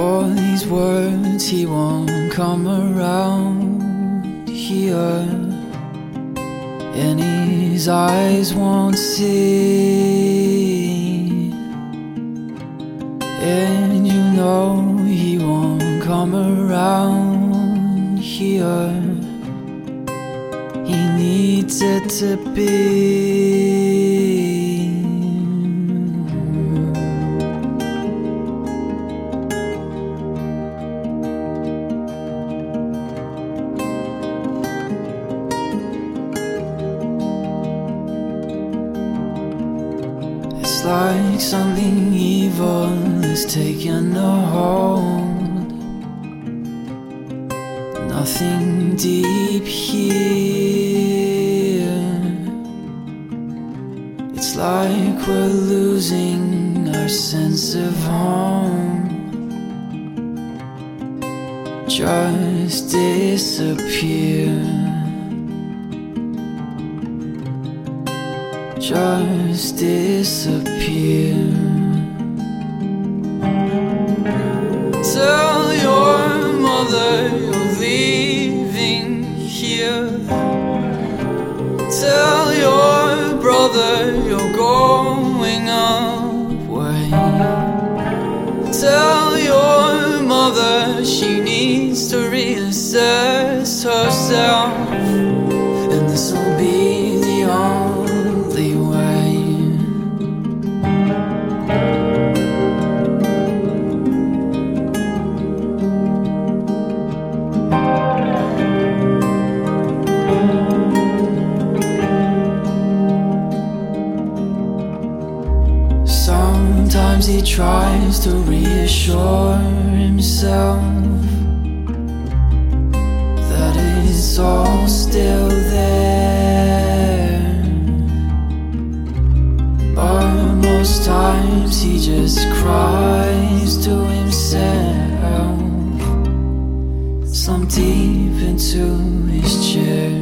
For these words he won't come around here, and his eyes won't see. And you know he won't come around here. He needs it to be. It's like something evil has taken a hold. Nothing deep here. It's like we're losing our sense of home. Just disappear. Just disappear. Tell your mother you're leaving here. Tell your brother you're going away. Tell your mother she needs to reassess herself, and this will be the only way. Sometimes he tries to reassure himself that it's all still there, but most times he just cries to himself, slumped deep into his chair.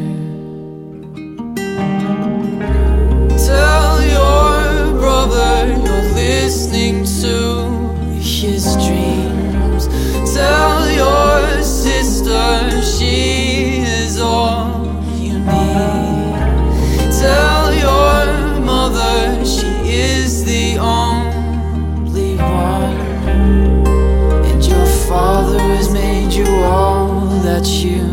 Tell your brother you're listening to his dreams. Tell your sister she is all you need. Tell your mother she is the only one, and your father has made you all that you